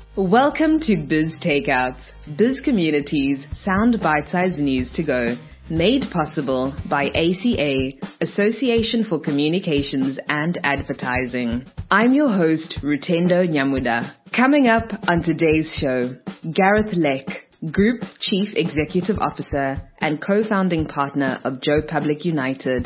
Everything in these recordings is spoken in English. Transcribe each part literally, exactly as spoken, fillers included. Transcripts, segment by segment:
Welcome to Biz Takeouts, Biz Community's sound bite-sized news to go, made possible by A C A, Association for Communications and Advertising. I'm your host, Rutendo Nyamuda. Coming up on today's show, Gareth Leck, Group Chief Executive Officer and co-founding partner of Joe Public United,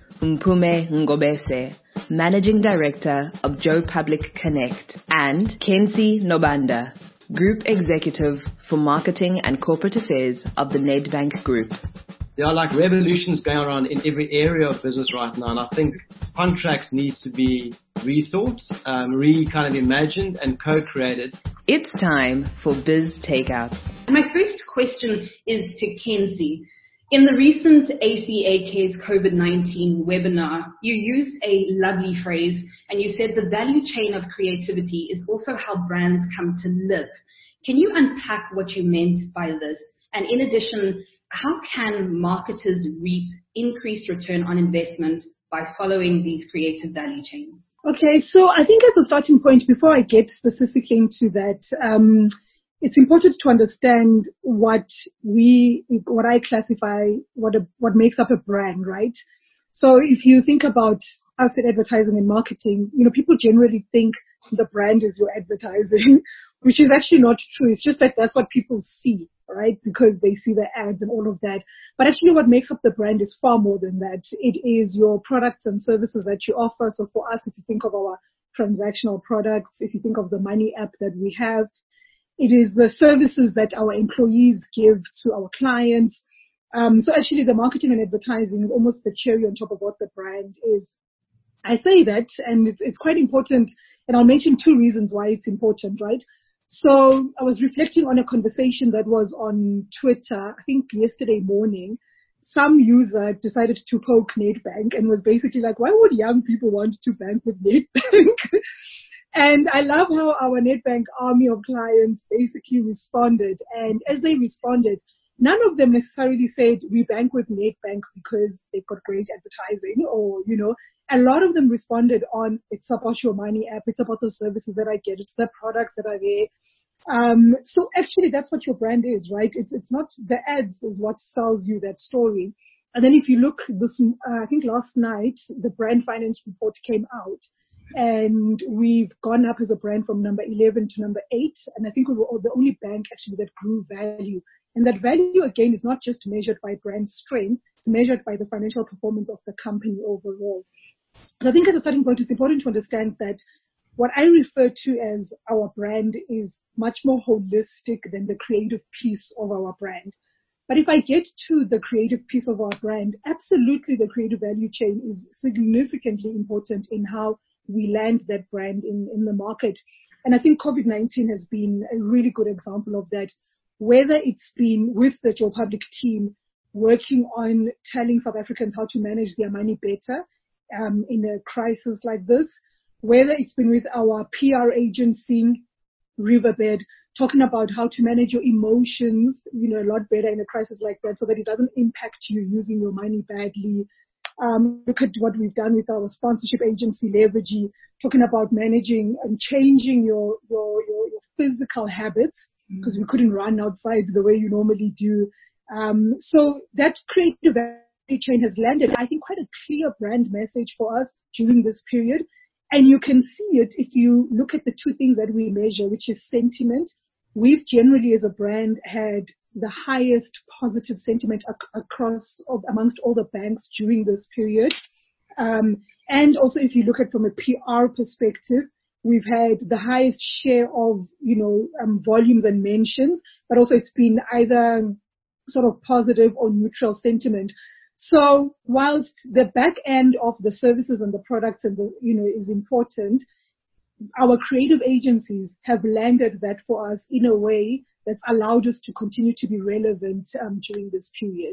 Mpumi Ngobese, Managing Director of Joe Public Connect, and Kensi Nobanda, Group Executive for Marketing and Corporate Affairs of the Nedbank Group. There are like revolutions going on in every area of business right now, and I think contracts needs to be rethought, um, re kind of imagined and co-created. It's time for Biz Takeouts. My first question is to Kensi. In the recent A C A Cares COVID nineteen webinar, you used a lovely phrase and you said the value chain of creativity is also how brands come to live. Can you unpack what you meant by this? And in addition, how can marketers reap increased return on investment by following these creative value chains? Okay, so I think as a starting point, before I get specifically into that, um, it's important to understand what we, what I classify, what a, what makes up a brand, right? So if you think about us in advertising and marketing, you know, people generally think the brand is your advertising, which is actually not true. It's just that that's what people see, right? Because they see the ads and all of that. But actually what makes up the brand is far more than that. It is your products and services that you offer. So for us, if you think of our transactional products, if you think of the money app that we have, it is the services that our employees give to our clients. Um, so actually the marketing and advertising is almost the cherry on top of what the brand is. I say that, and it's, it's quite important, and I'll mention two reasons why it's important, right? So I was reflecting on a conversation that was on Twitter, I think yesterday morning. Some user decided to poke Nedbank and was basically like, why would young people want to bank with Nedbank? And I love how our Nedbank army of clients basically responded. And as they responded, none of them necessarily said, we bank with Nedbank because they've got great advertising or, you know, a lot of them responded on, it's about your money app, it's about the services that I get, it's the products that are there. Um, so actually that's what your brand is, right? It's, it's not the ads is what sells you that story. And then if you look this, uh, I think last night, the brand finance report came out. And we've gone up as a brand from number eleven to number eight. And I think we were the only bank actually that grew value. And that value, again, is not just measured by brand strength. It's measured by the financial performance of the company overall. So I think as a starting point, it's important to understand that what I refer to as our brand is much more holistic than the creative piece of our brand. But if I get to the creative piece of our brand, absolutely the creative value chain is significantly important in how we land that brand in, in the market. And I think COVID nineteen has been a really good example of that, whether it's been with the Joe Public team working on telling South Africans how to manage their money better um, in a crisis like this, whether it's been with our P R agency, Riverbed, talking about how to manage your emotions, you know, a lot better in a crisis like that so that it doesn't impact you using your money badly. Um, look at what we've done with our sponsorship agency, Levergy, talking about managing and changing your, your, your, your physical habits because mm-hmm. we couldn't run outside the way you normally do. Um, so that creative value chain has landed, I think, quite a clear brand message for us during this period. And you can see it if you look at the two things that we measure, which is sentiment. We've generally as a brand had the highest positive sentiment ac- across amongst all the banks during this period. Um, and also if you look at from a P R perspective, we've had the highest share of, you know, um, volumes and mentions, but also it's been either sort of positive or neutral sentiment. So whilst the back end of the services and the products and the, you know, is important, our creative agencies have landed that for us in a way that's allowed us to continue to be relevant um, during this period.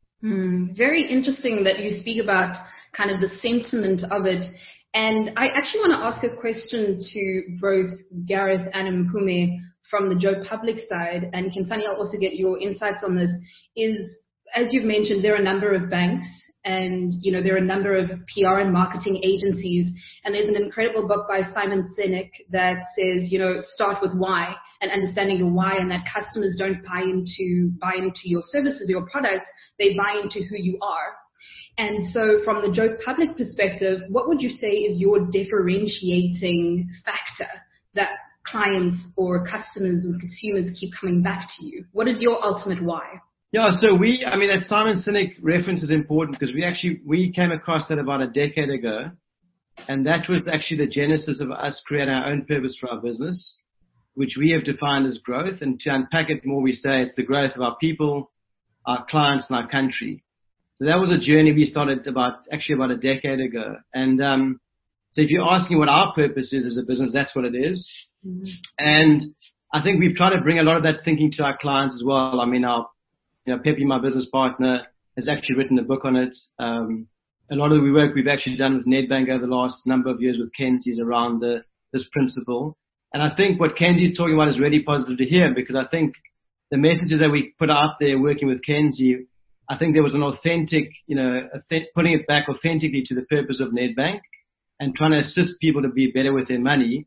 Mm, very interesting that you speak about kind of the sentiment of it. And I actually want to ask a question to both Gareth and Mpumi from the Joe Public side, and Kensani, I'll also get your insights on this, is, as you've mentioned, there are a number of banks And, you know, there are a number of P R and marketing agencies. And there's an incredible book by Simon Sinek that says, you know, start with why and understanding your why, and that customers don't buy into, buy into your services, your products. They buy into who you are. And so from the Joe Public perspective, what would you say is your differentiating factor that clients or customers or consumers keep coming back to you? What is your ultimate why? Yeah, so we, I mean, that Simon Sinek reference is important because we actually, we came across that about a decade ago. And that was actually the genesis of us creating our own purpose for our business, which we have defined as growth. And to unpack it more, we say it's the growth of our people, our clients, and our country. So that was a journey we started about, actually about a decade ago. And, um, so if you're asking what our purpose is as a business, that's what it is. Mm-hmm. And I think we've tried to bring a lot of that thinking to our clients as well. I mean, our, you know, Pepe, my business partner, has actually written a book on it. Um, a lot of the work we've actually done with Nedbank over the last number of years with Kenzie is around the, this principle. And I think what Kenzie is talking about is really positive to hear, because I think the messages that we put out there working with Kenzie, I think there was an authentic, you know, putting it back authentically to the purpose of Nedbank and trying to assist people to be better with their money.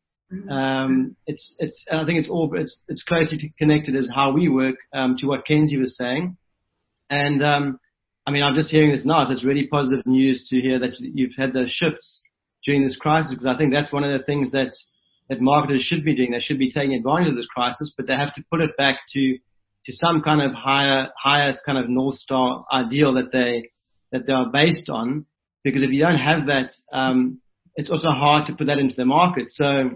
Um, it's, it's, I think it's all, it's, it's closely connected as how we work, um, to what Kenzie was saying. And, um, I mean, I'm just hearing this now, so it's really positive news to hear that you've had those shifts during this crisis, because I think that's one of the things that, that marketers should be doing. They should be taking advantage of this crisis, but they have to put it back to, to some kind of higher, highest kind of North Star ideal that they, that they are based on. Because if you don't have that, um, it's also hard to put that into the market. So,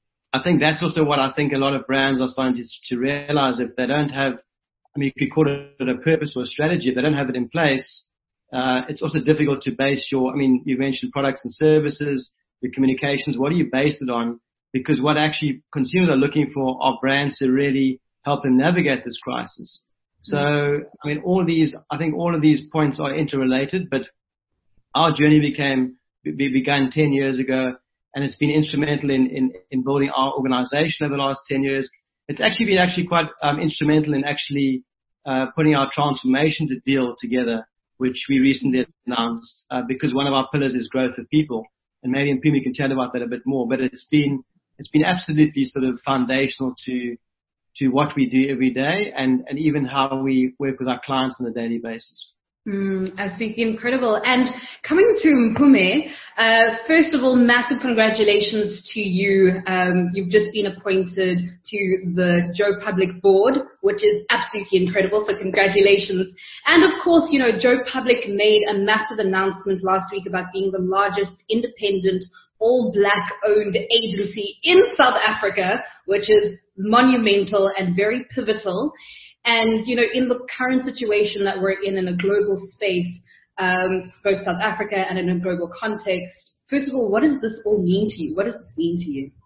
I think that's also what I think a lot of brands are starting to, to realize. If they don't have, I mean, you could call it a purpose or a strategy. If they don't have it in place, uh, it's also difficult to base your, I mean, you mentioned products and services, your communications. What do you base it on? Because what actually consumers are looking for are brands to really help them navigate this crisis. So, I mean, all of these, I think all of these points are interrelated, but our journey became, began ten years ago. And it's been instrumental in, in, in building our organization over the last ten years. It's actually been actually quite um, instrumental in actually uh, putting our transformation to deal together, which we recently announced, uh, because one of our pillars is growth of people. And maybe Mpumi can tell about that a bit more. But it's been it's been absolutely sort of foundational to to what we do every day, and, and even how we work with our clients on a daily basis. Mm, I think incredible. And coming to Mpumi, uh, first of all, massive congratulations to you. Um, you've just been appointed to the Joe Public board, which is absolutely incredible. So congratulations. And of course, you know, Joe Public made a massive announcement last week about being the largest independent all black owned agency in South Africa, which is monumental and very pivotal. And, you know, in the current situation that we're in in a global space, um, both South Africa and in a global context, first of all, what does this all mean to you? What does this mean to you?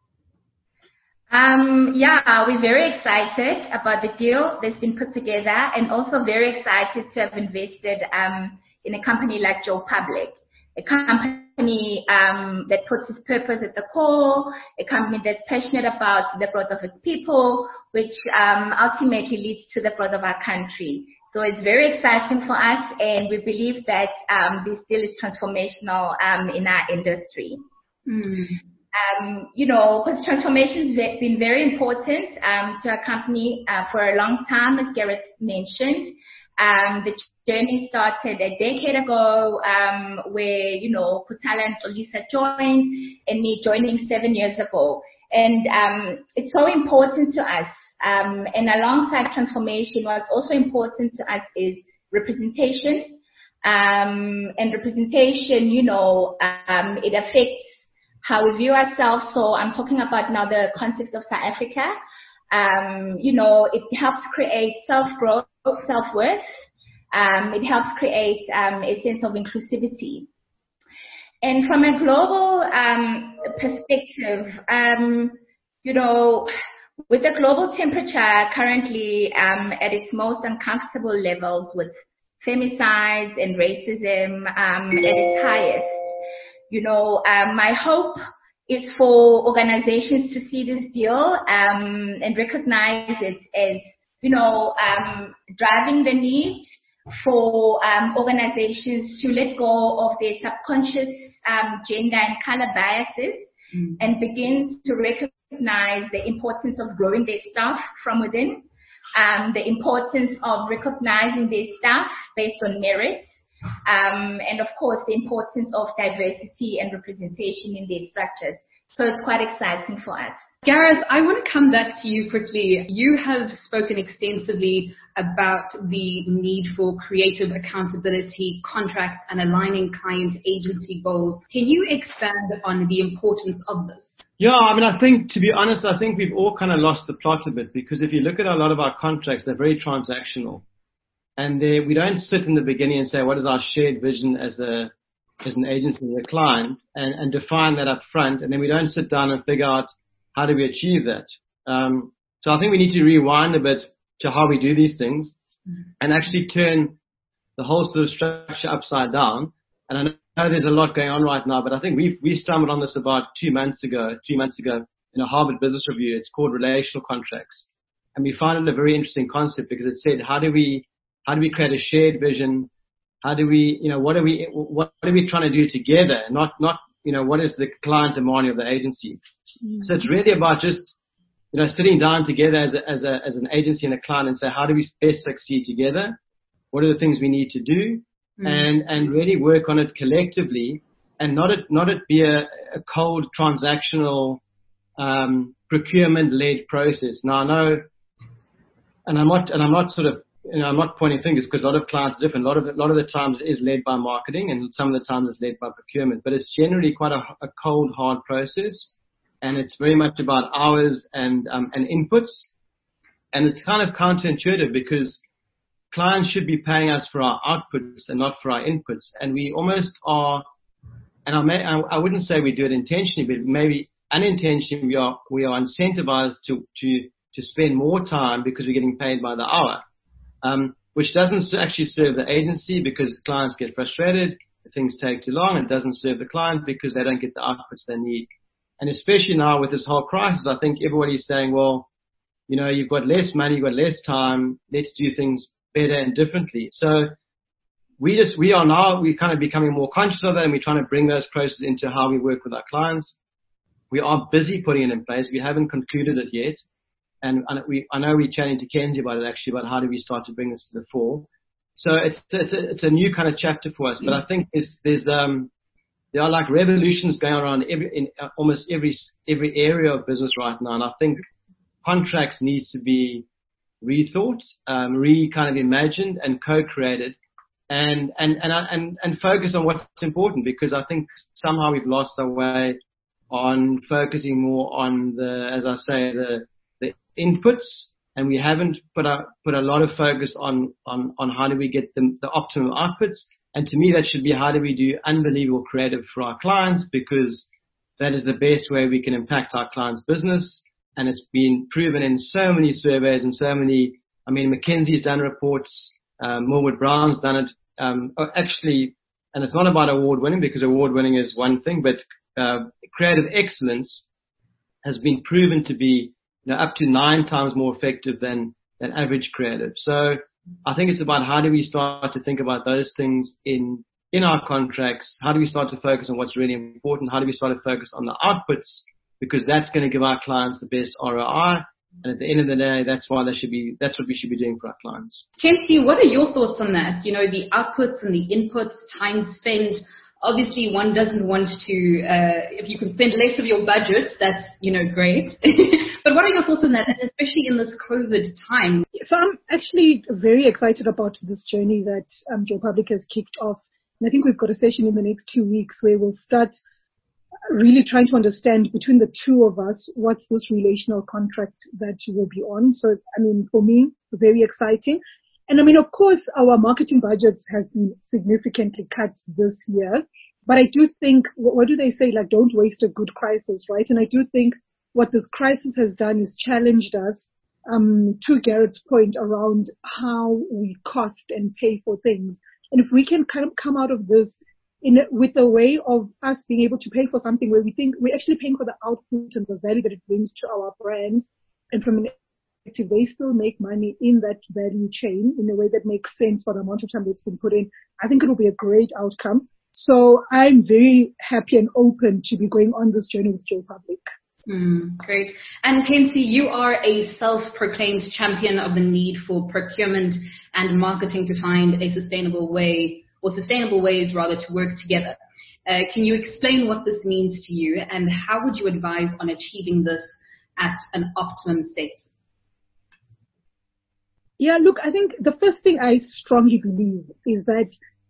Um, yeah, we're very excited about the deal that's been put together, and also very excited to have invested um, in a company like Joe Public, a company um, that puts its purpose at the core, a company that's passionate about the growth of its people, which um, ultimately leads to the growth of our country. So it's very exciting for us, and we believe that um, this deal is transformational um, in our industry. Mm. Um, you know, because transformation has been very important um, to our company uh, for a long time, as Gareth mentioned. Um, the journey started a decade ago, um, where, you know, Kutala and Lisa joined, and me joining seven years ago. And, um, it's so important to us. Um, and alongside transformation, what's also important to us is representation. Um, and representation, you know, um, it affects how we view ourselves. So I'm talking about now the context of South Africa. Um, you know, it helps create self-growth, self-worth. Um, it helps create um, a sense of inclusivity. And from a global um, perspective, um, you know, with the global temperature currently um, at its most uncomfortable levels, with femicides and racism um, at its highest, you know, um, my hope is for organizations to see this deal um, and recognize it as, you know, um, driving the need for um, organizations to let go of their subconscious um, gender and color biases mm. and begin to recognize the importance of growing their staff from within, um, the importance of recognizing their staff based on merit, um, and of course the importance of diversity and representation in their structures. So it's quite exciting for us. Gareth, I want to come back to you quickly. You have spoken extensively about the need for creative accountability, contract, and aligning client agency goals. Can you expand on the importance of this? Yeah, I mean, I think, to be honest, I think we've all kind of lost the plot a bit, because if you look at a lot of our contracts, they're very transactional. And they, we don't sit in the beginning and say, what is our shared vision as a as an agency with a client, and, and define that up front. And then we don't sit down and figure out, how do we achieve that? Um, so I think we need to rewind a bit to how we do these things and actually turn the whole sort of structure upside down. And I know there's a lot going on right now, but I think we we stumbled on this about two months ago, three months ago in a Harvard Business Review. It's called relational contracts. And we found it a very interesting concept because it said, how do we, how do we create a shared vision? How do we, you know, what are we, what are we trying to do together? Not, not, you know, what is the client demanding of the agency? Mm-hmm. So it's really about just, you know, sitting down together as a, as a, as an agency and a client and say, how do we best succeed together? What are the things we need to do? Mm-hmm. And, and really work on it collectively, and not it, not it be a, a cold transactional, um, procurement led process. Now I know, and I'm not, and I'm not sort of, you know, I'm not pointing fingers because a lot of clients are different. A lot of, a lot of the times it is led by marketing, and some of the times it's led by procurement, but it's generally quite a, a cold, hard process. And it's very much about hours and, um, and inputs. And it's kind of counterintuitive because clients should be paying us for our outputs and not for our inputs. And we almost are, and I may, I, I wouldn't say we do it intentionally, but maybe unintentionally we are, we are incentivized to, to, to spend more time because we're getting paid by the hour. Um, which doesn't actually serve the agency because clients get frustrated, things take too long, and doesn't serve the client because they don't get the outputs they need. And especially now with this whole crisis, I think everybody's saying, well, you know, you've got less money, you've got less time, let's do things better and differently. So we just, we are now, we're kind of becoming more conscious of that, and we're trying to bring those processes into how we work with our clients. We are busy putting it in place. We haven't concluded it yet. And we, I know we're chatting to Kenzie about it actually, about how do we start to bring this to the fore. So it's, it's a, it's a new kind of chapter for us, but I think it's, there's, um, there are like revolutions going around every, in almost every, every area of business right now. And I think contracts needs to be rethought, um, re kind of imagined and co-created, and, and, and, and, and focus on what's important, because I think somehow we've lost our way on focusing more on the, as I say, the, inputs, and we haven't put a put a lot of focus on on on how do we get the, the optimum outputs. And to me, that should be how do we do unbelievable creative for our clients, because that is the best way we can impact our clients' business. And it's been proven in so many surveys and so many. I mean, McKinsey's done reports, um, Millward Brown's done it. Um, actually, and it's not about award winning, because award winning is one thing, but uh, creative excellence has been proven to be, you know, up to nine times more effective than, than average creative. So I think it's about how do we start to think about those things in, in our contracts? How do we start to focus on what's really important? How do we start to focus on the outputs? Because that's going to give our clients the best R O I. And at the end of the day, that's why they should be, that's what we should be doing for our clients. Kenzie, what are your thoughts on that? You know, the outputs and the inputs, time spent. Obviously, one doesn't want to, uh, if you can spend less of your budget, that's, you know, great. But what are your thoughts on that, and especially in this COVID time? So I'm actually very excited about this journey that um, Joe Public has kicked off. And I think we've got a session in the next two weeks where we'll start really trying to understand between the two of us, what's this relational contract that you will be on. So, I mean, for me, very exciting. And I mean, of course, our marketing budgets have been significantly cut this year. But I do think, what do they say? Like, don't waste a good crisis, right? And I do think what this crisis has done is challenged us, um, to Garrett's point around how we cost and pay for things. And if we can kind of come out of this in a, with a way of us being able to pay for something where we think we're actually paying for the output and the value that it brings to our brands, and from an they still make money in that value chain in a way that makes sense for the amount of time that's been put in, I think it will be a great outcome. So I'm very happy and open to be going on this journey with Joe Public. Mm, great. And Kenzie, you are a self-proclaimed champion of the need for procurement and marketing to find a sustainable way, or sustainable ways rather, to work together. Uh, can you explain what this means to you, and how would you advise on achieving this at an optimum state? Yeah, look, I think the first thing I strongly believe is that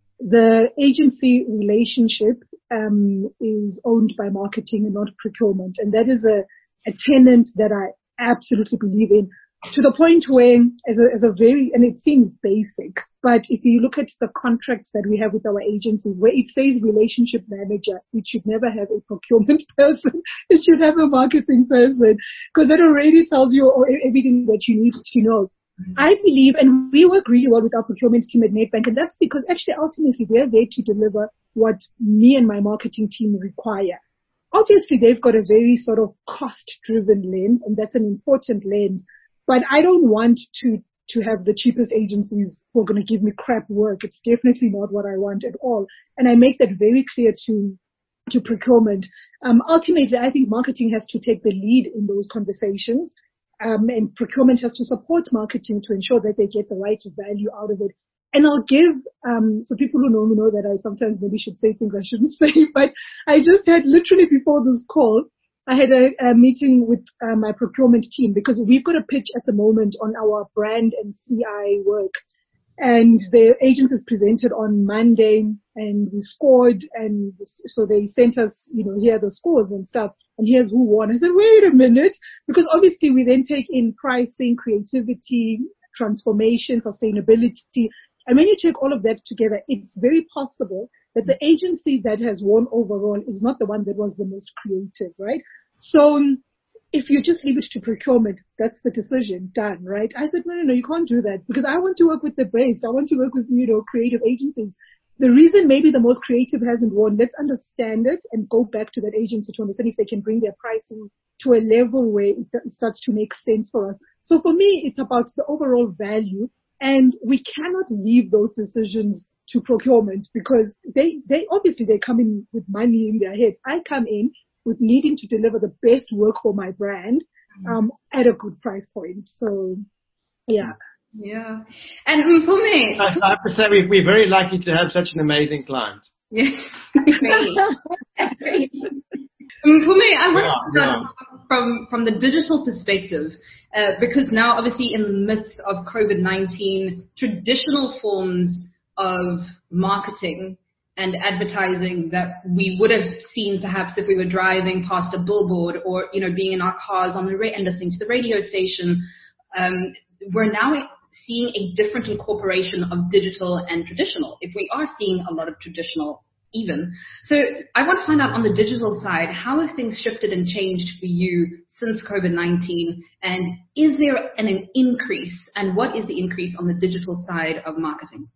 the agency relationship um, is owned by marketing and not procurement. And that is a, a tenet that I absolutely believe in, to the point where, as a, as a very, and it seems basic, but if you look at the contracts that we have with our agencies, where it says relationship manager, it should never have a procurement person. It should have a marketing person, because that already tells you everything that you need to know. I believe, and we work really well with our procurement team at Nedbank, and that's because actually ultimately they're there to deliver what me and my marketing team require. Obviously, they've got a very sort of cost-driven lens, and that's an important lens. But I don't want to to have the cheapest agencies who are going to give me crap work. It's definitely not what I want at all. And I make that very clear to to procurement. Um, ultimately, I think marketing has to take the lead in those conversations. Um, and procurement has to support marketing to ensure that they get the right value out of it. And I'll give, um, so people who know me know that I sometimes maybe should say things I shouldn't say, but I just had literally before this call, I had a, a meeting with uh, my procurement team, because we've got a pitch at the moment on our brand and C I work. And the agencies presented on Monday, and we scored, and so they sent us, you know, here are the scores and stuff, and here's who won. I said, wait a minute, because obviously we then take in pricing, creativity, transformation, sustainability, and when you take all of that together, it's very possible that the agency that has won overall is not the one that was the most creative, right? So if you just leave it to procurement, that's the decision, done, right? I said, no, no, no, you can't do that, because I want to work with the best. I want to work with, you know, creative agencies. The reason maybe the most creative hasn't won, let's understand it and go back to that agency to understand if they can bring their pricing to a level where it starts to make sense for us. So for me, it's about the overall value, and we cannot leave those decisions to procurement, because they, they obviously they come in with money in their heads. I come in with needing to deliver the best work for my brand, um, at a good price point. So, yeah. Yeah. And Mpumi. I have to say, we, we're very lucky to have such an amazing client. Yeah. Mpumi, I want to start from, from the digital perspective, uh, because now obviously in the midst of COVID nineteen, traditional forms of marketing and advertising that we would have seen perhaps if we were driving past a billboard, or, you know, being in our cars on the ra- and listening to the radio station, um, we're now seeing a different incorporation of digital and traditional, if we are seeing a lot of traditional even. So I want to find out, on the digital side, how have things shifted and changed for you since COVID nineteen? And is there an, an increase? And what is the increase on the digital side of marketing?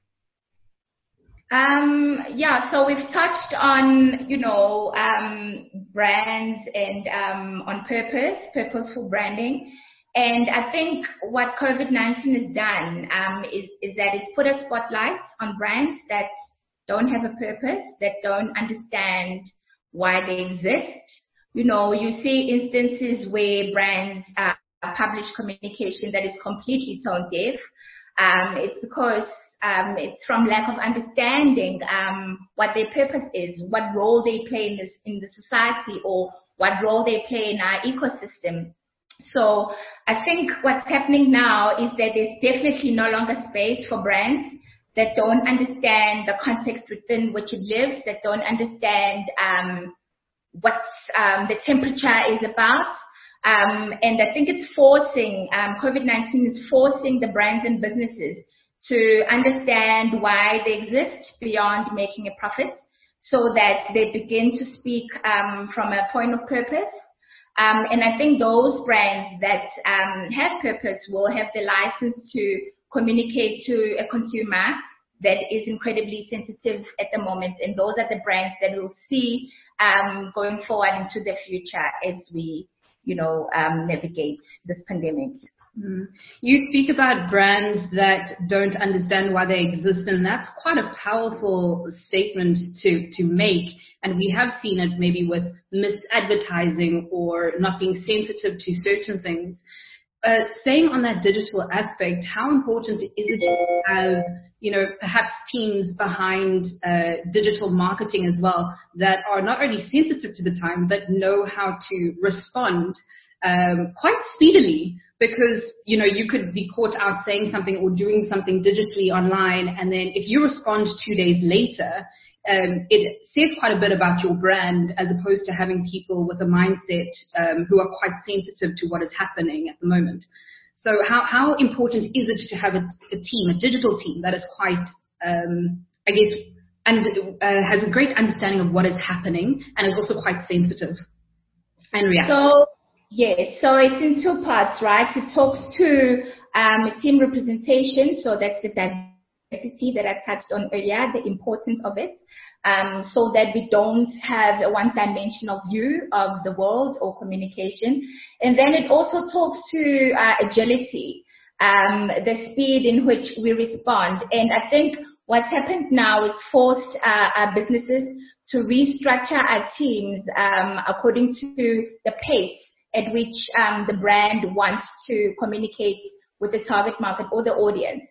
Um, yeah, so we've touched on, you know, um, brands and um, on purpose, purposeful branding. And I think what COVID nineteen has done um, is, is that it's put a spotlight on brands that don't have a purpose, that don't understand why they exist. You know, you see instances where brands uh, publish communication that is completely tone deaf. Um, it's because Um, it's from lack of understanding um, what their purpose is, what role they play in this in the society, or what role they play in our ecosystem. So I think what's happening now is that there's definitely no longer space for brands that don't understand the context within which it lives, that don't understand um, what um, the temperature is about. Um, and I think it's forcing, um, COVID nineteen is forcing the brands and businesses to understand why they exist beyond making a profit, so that they begin to speak um, from a point of purpose. Um, and I think those brands that um, have purpose will have the license to communicate to a consumer that is incredibly sensitive at the moment. And those are the brands that we'll see um, going forward into the future as we, you know, um, navigate this pandemic. Mm. You speak about brands that don't understand why they exist, and that's quite a powerful statement to, to make. And we have seen it maybe with misadvertising or not being sensitive to certain things. Uh, staying on that digital aspect, how important is it to have, you know, perhaps teams behind uh, digital marketing as well that are not only sensitive to the time, but know how to respond um, quite speedily? Because, you know, you could be caught out saying something or doing something digitally online, and then if you respond two days later, um, it says quite a bit about your brand, as opposed to having people with a mindset um, who are quite sensitive to what is happening at the moment. So how, how important is it to have a, a team, a digital team that is quite, um, I guess, and uh, has a great understanding of what is happening and is also quite sensitive and reactive? So, yes, so it's in two parts, right? It talks to um, team representation, so that's the diversity that I touched on earlier, the importance of it, um, so that we don't have a one-dimensional view of the world or communication. And then it also talks to uh, agility, um, the speed in which we respond. And I think what's happened now, it's forced uh, our businesses to restructure our teams um, according to the pace at which um, the brand wants to communicate with the target market or the audience.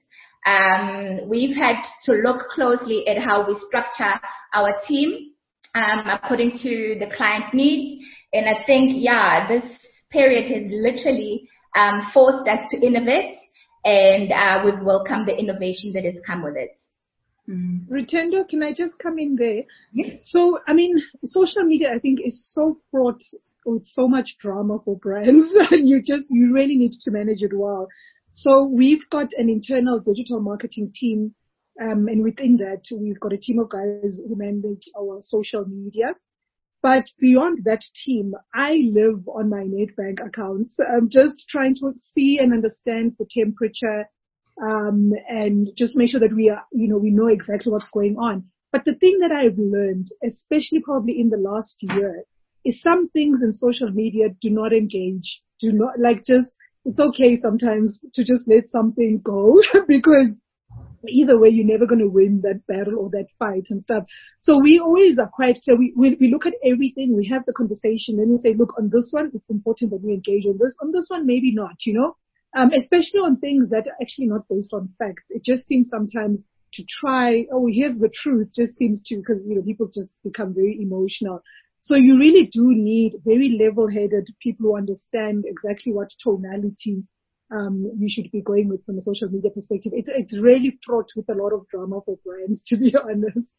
Um, we've had to look closely at how we structure our team um, according to the client needs. And I think, yeah, this period has literally um, forced us to innovate, and uh, we've welcomed the innovation that has come with it. Mm. Rutendo, can I just come in there? Yes. So, I mean, social media, I think, is so fraught with so much drama for brands, and you just, you really need to manage it well. So we've got an internal digital marketing team, um, and within that, we've got a team of guys who manage our social media. But beyond that team, I live on my Nedbank accounts. I'm just trying to see and understand the temperature, um, and just make sure that we are, you know, we know exactly what's going on. But the thing that I've learned, especially probably in the last year, is some things in social media do not engage, do not, like, just, it's okay sometimes to just let something go because either way, you're never going to win that battle or that fight and stuff. So we always are quite clear. We, we, we look at everything. We have the conversation. Then we say, look, on this one, it's important that we engage on this. On this one, maybe not, you know, um, especially on things that are actually not based on facts. It just seems sometimes to try, oh, here's the truth, just seems to, because, you know, people just become very emotional. So you really do need very level-headed people who understand exactly what tonality um, you should be going with from a social media perspective. It's, it's really fraught with a lot of drama for brands, to be honest.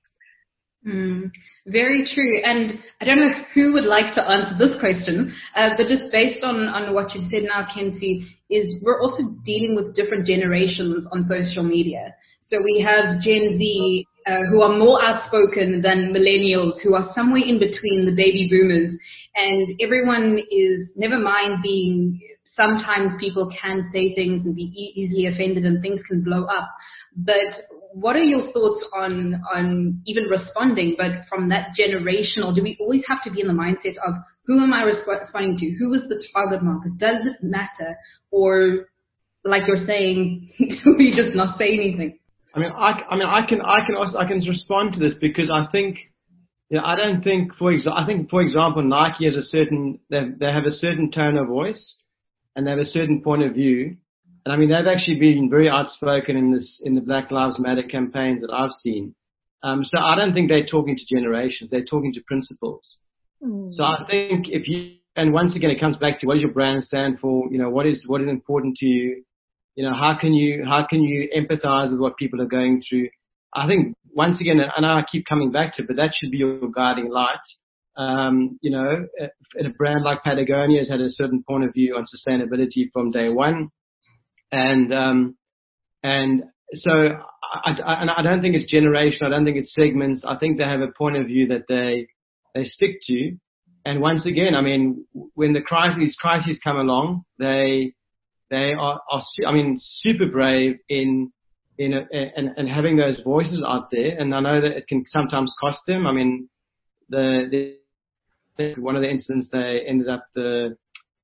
Mm, very true. And I don't know who would like to answer this question, uh, but just based on, on what you've said now, Kenzie, is we're also dealing with different generations on social media. So we have Gen Z, uh, who are more outspoken than millennials, who are somewhere in between the baby boomers. And everyone is, never mind being, sometimes people can say things and be e- easily offended and things can blow up. But what are your thoughts on, on even responding, but from that generational, do we always have to be in the mindset of who am I resp- responding to? Who is the target market? Does it matter? Or like you're saying, do we just not say anything? I mean, I, I mean, I can, I can also, I can respond to this because I think, you know, I don't think, for example, I think, for example, Nike has a certain, they, they have a certain tone of voice and they have a certain point of view. And I mean, they've actually been very outspoken in this, in the Black Lives Matter campaigns that I've seen. Um, so I don't think they're talking to generations. They're talking to principles. Mm. So I think if you, and once again, it comes back to what does your brand stand for? You know, what is, what is important to you? You know, how can you, how can you empathize with what people are going through? I think once again, I know I keep coming back to it, but that should be your guiding light. Um, you know, a, a brand like Patagonia has had a certain point of view on sustainability from day one. And, um, and so I, I, and I don't think it's generational. I don't think it's segments. I think they have a point of view that they, they stick to. And once again, I mean, when the crises, these crises come along, they, they are, are, I mean, super brave in, in, a, and, and having those voices out there. And I know that it can sometimes cost them. I mean, the, the one of the incidents, they ended up, the,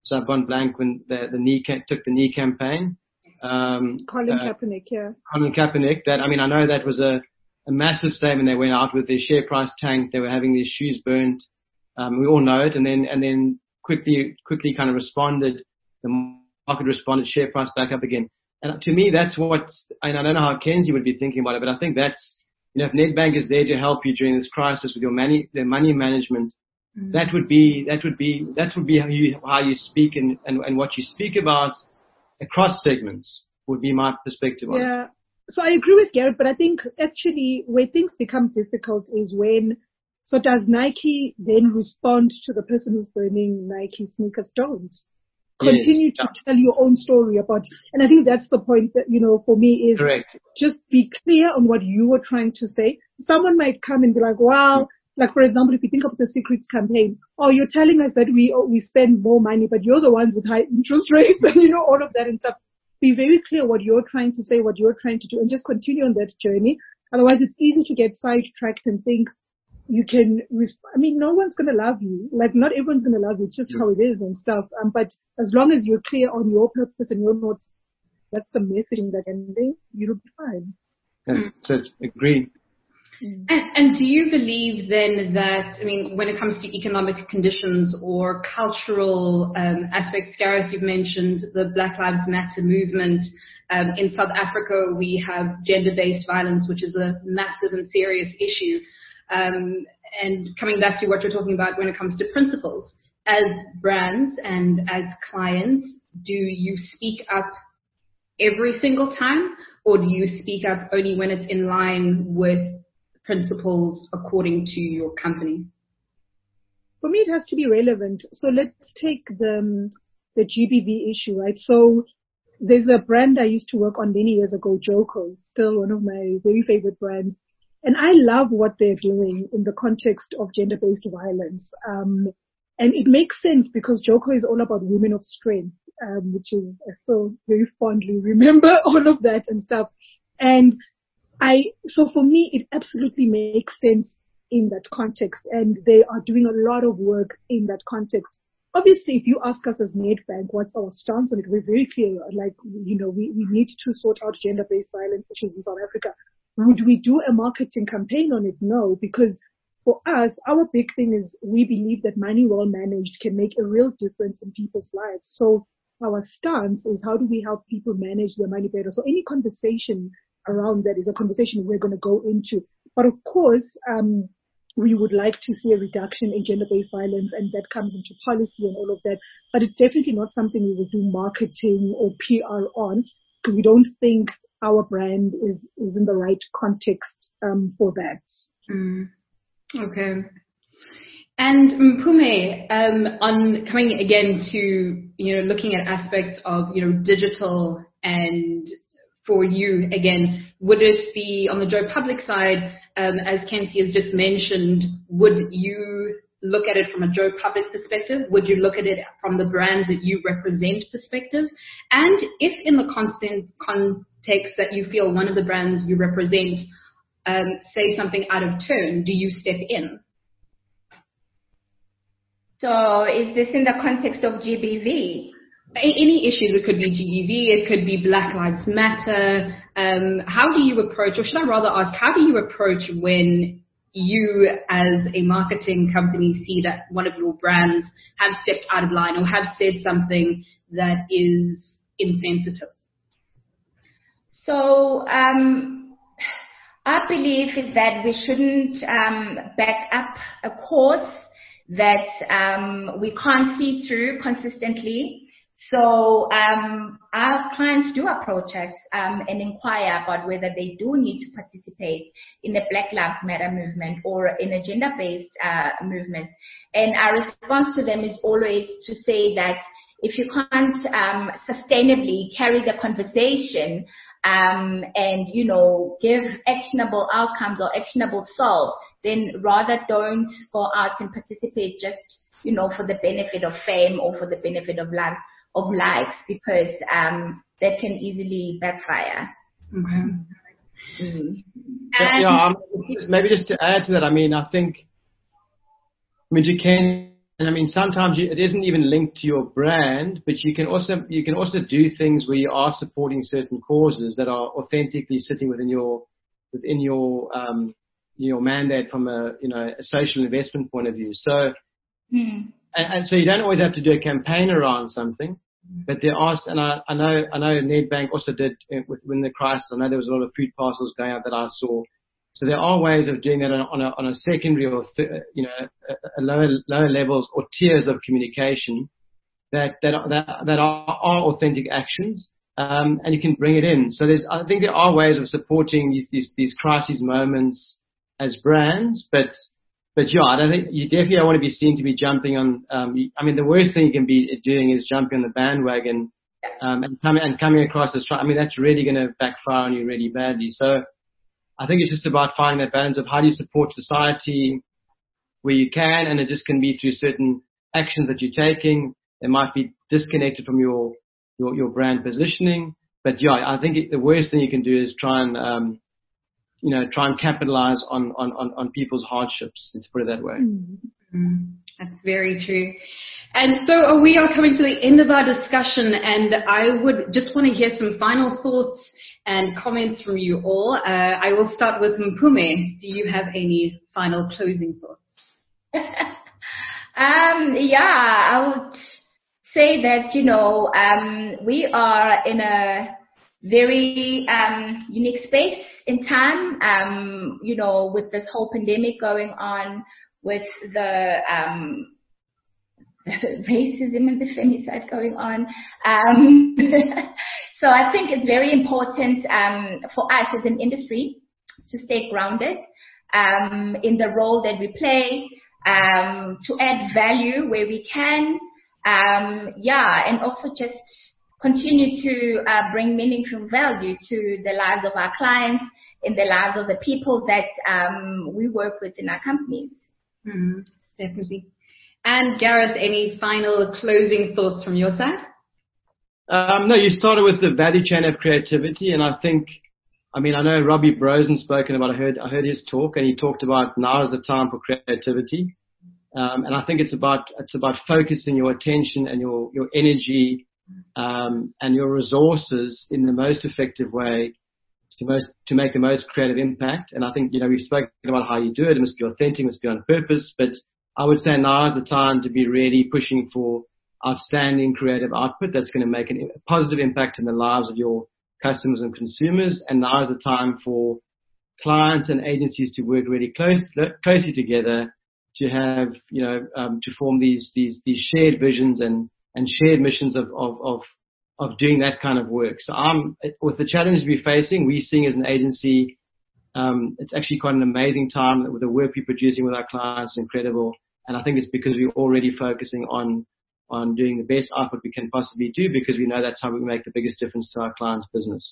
So I've gone blank when the, the knee ca- took the knee campaign. Um, Colin uh, Kaepernick, yeah. Colin Kaepernick. That I mean, I know that was a, a massive statement. They went out with their share price tanked. They were having their shoes burnt. Um, we all know it, and then and then quickly quickly kind of responded. The market responded, share price back up again. And to me, that's what. And I don't know how Kenzie would be thinking about it, but I think that's, you know, if Nedbank is there to help you during this crisis with your money, their money management, mm-hmm. that would be that would be that would be how you how you speak and and, and what you speak about across segments would be my perspective on it. Yeah. So I agree with Gareth, but I think actually where things become difficult is when, so does Nike then respond to the person who's burning Nike sneakers? Don't. Continue yes. to yeah. tell your own story about, and I think that's the point that, you know, for me is Correct. Just be clear on what you were trying to say. Someone might come and be like, well, like for example, if you think of the Secrets campaign, oh, you're telling us that we, we spend more money, but you're the ones with high interest rates and, you know, all of that and stuff. Be very clear what you're trying to say, what you're trying to do, and just continue on that journey. Otherwise, it's easy to get sidetracked and think you can, resp- I mean, no one's going to love you. Like, not everyone's going to love you. It's just how it is and stuff. Um, but as long as you're clear on your purpose and your notes, that's the messaging that ending, you'll be fine. Yeah, so agree. And, and do you believe then that, I mean, when it comes to economic conditions or cultural um, aspects, Gareth, you've mentioned the Black Lives Matter movement. Um, in South Africa, we have gender-based violence, which is a massive and serious issue. Um, and coming back to what you're talking about when it comes to principles, as brands and as clients, do you speak up every single time, or do you speak up only when it's in line with principles according to your company? For me, it has to be relevant. So let's take the um, the G B V issue, right? So there's a brand I used to work on many years ago, Joko, still one of my very favorite brands. And I love what they're doing in the context of gender-based violence. Um, and it makes sense because Joko is all about women of strength, um, which is, I still very fondly remember all of that and stuff. And I, so for me, it absolutely makes sense in that context. And they are doing a lot of work in that context. Obviously, if you ask us as Nedbank, what's our stance on it, we're very clear. Like, you know, we, we need to sort out gender-based violence issues in South Africa. Would we do a marketing campaign on it? No, because for us, our big thing is we believe that money well managed can make a real difference in people's lives. So our stance is how do we help people manage their money better? So any conversation around that is a conversation we're going to go into. But of course, um, we would like to see a reduction in gender-based violence, and that comes into policy and all of that. But it's definitely not something we will do marketing or P R on, because we don't think our brand is, is in the right context um, for that. Mm. Okay. And Mpumi, um, on coming again to, you know, looking at aspects of, you know, digital, and for you, again, would it be on the Joe Public side, um, as Kenzie has just mentioned, would you look at it from a Joe Public perspective? Would you look at it from the brands that you represent perspective? And if in the constant context that you feel one of the brands you represent um, say something out of turn, do you step in? So is this in the context of G B V? Any issues, it could be G B V, it could be Black Lives Matter. Um, how do you approach, or should I rather ask, how do you approach when you as a marketing company see that one of your brands have stepped out of line or have said something that is insensitive? So um, our belief is that we shouldn't um, back up a course that um, we can't see through consistently. So um, our clients do approach us um, and inquire about whether they do need to participate in the Black Lives Matter movement or in a gender-based uh, movement. And our response to them is always to say that if you can't um, sustainably carry the conversation um, and, you know, give actionable outcomes or actionable solves, then rather don't go out and participate just, you know, for the benefit of fame or for the benefit of life. of likes, because um, that can easily backfire. Okay. Mm-hmm. Yeah, yeah um, maybe just to add to that, I mean, I think, I mean, to and I mean, sometimes you, it isn't even linked to your brand, but you can also, you can also do things where you are supporting certain causes that are authentically sitting within your, within your, um, your mandate from a, you know, a social investment point of view. So, Mm. and, and so you don't always have to do a campaign around something, but there are, and I, I know, I know Nedbank also did within the crisis. I know there was a lot of food parcels going out that I saw. So there are ways of doing that on a, on a secondary or, th- you know, a, a lower, lower levels or tiers of communication that, that, that, that are, are authentic actions. Um, and you can bring it in. So there's, I think there are ways of supporting these, these, these crisis moments as brands, but, but yeah, I don't think you definitely don't want to be seen to be jumping on, um, I mean, the worst thing you can be doing is jumping on the bandwagon, um, and coming, and coming across as try, I mean, that's really going to backfire on you really badly. So I think it's just about finding that balance of how do you support society where you can, and it just can be through certain actions that you're taking. It might be disconnected from your, your, your brand positioning. But yeah, I think it, the worst thing you can do is try and, um, you know, try and capitalize on, on, on, on people's hardships, let's put it that way. Mm-hmm. That's very true. And so we are coming to the end of our discussion, and I would just want to hear some final thoughts and comments from you all. Uh, I will start with Mpumi. Do you have any final closing thoughts? um, yeah, I would say that, you know, um, we are in a very um, unique space in time, um, you know, with this whole pandemic going on, with the um, racism and the femicide going on. Um, so I think it's very important um, for us as an industry to stay grounded um, in the role that we play, um, to add value where we can, um, yeah, and also just continue to uh, bring meaningful value to the lives of our clients, in the lives of the people that um, we work with in our companies. Mm-hmm. Definitely. And Gareth, any final closing thoughts from your side? Um, no, you started with the value chain of creativity, and I think, I mean, I know Robbie Brosen spoken about. I heard, I heard his talk, and he talked about now is the time for creativity, um, and I think it's about it's about focusing your attention and your your energy um, and your resources in the most effective way to most to make the most creative impact. And I think, you know, we've spoken about how you do it. It must be authentic, it must be on purpose, but I would say now is the time to be really pushing for outstanding creative output that's going to make a positive impact in the lives of your customers and consumers. And now is the time for clients and agencies to work really close, closely together to have, you know, um, to form these, these, these shared visions and, and shared missions of, of, of, of doing that kind of work. So I'm, with the challenges we're facing, we're seeing as an agency, um, it's actually quite an amazing time with the work we're producing with our clients, incredible. And I think it's because we're already focusing on, on doing the best output we can possibly do, because we know that's how we make the biggest difference to our clients' business.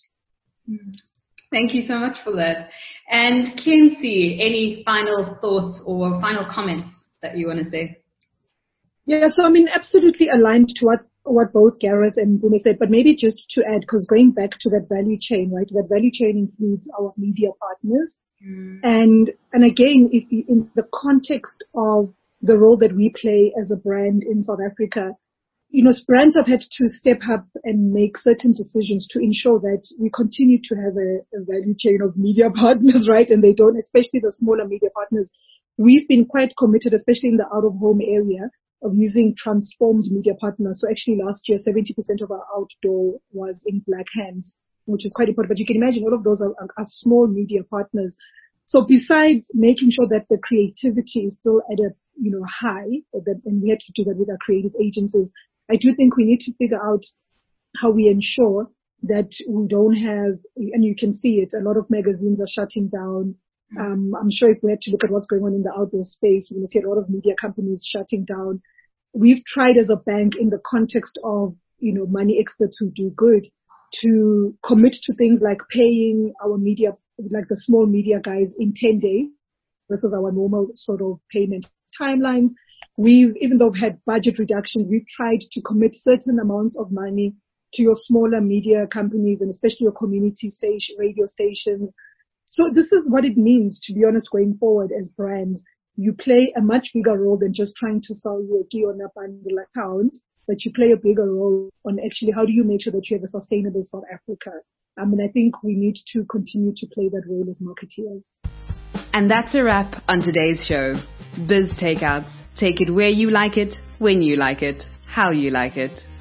Thank you so much for that. And Kinsey, any final thoughts or final comments that you want to say? Yeah, so I mean, absolutely aligned to what, what both Gareth and Mpumi said, but maybe just to add, because going back to that value chain, right, that value chain includes our media partners. Mm. And, and again, if you, in the context of the role that we play as a brand in South Africa, you know, brands have had to step up and make certain decisions to ensure that we continue to have a, a value chain of media partners, right? And they don't, especially the smaller media partners. We've been quite committed, especially in the out-of-home area, of using transformed media partners. So actually last year, seventy percent of our outdoor was in black hands, which is quite important. But you can imagine all of those are, are, are small media partners. So besides making sure that the creativity is still at a, you know, high, that, and we had to do that with our creative agencies, I do think we need to figure out how we ensure that we don't have, and you can see it, a lot of magazines are shutting down. Um, I'm sure if we had to look at what's going on in the outdoor space, we're going to see a lot of media companies shutting down. We've tried as a bank, in the context of, you know, money experts who do good, to commit to things like paying our media, like the small media guys, in ten days versus our normal sort of payment timelines. We've, even though we've had budget reduction, we've tried to commit certain amounts of money to your smaller media companies, and especially your community station, radio stations. So this is what it means, to be honest, going forward as brands. you play a much bigger role than just trying to sell you a key on a bundle account, but you play a bigger role on actually how do you make sure that you have a sustainable South Africa. I mean, I think we need to continue to play that role as marketeers. And that's a wrap on today's show. Biz Takeouts. Take it where you like it, when you like it, how you like it.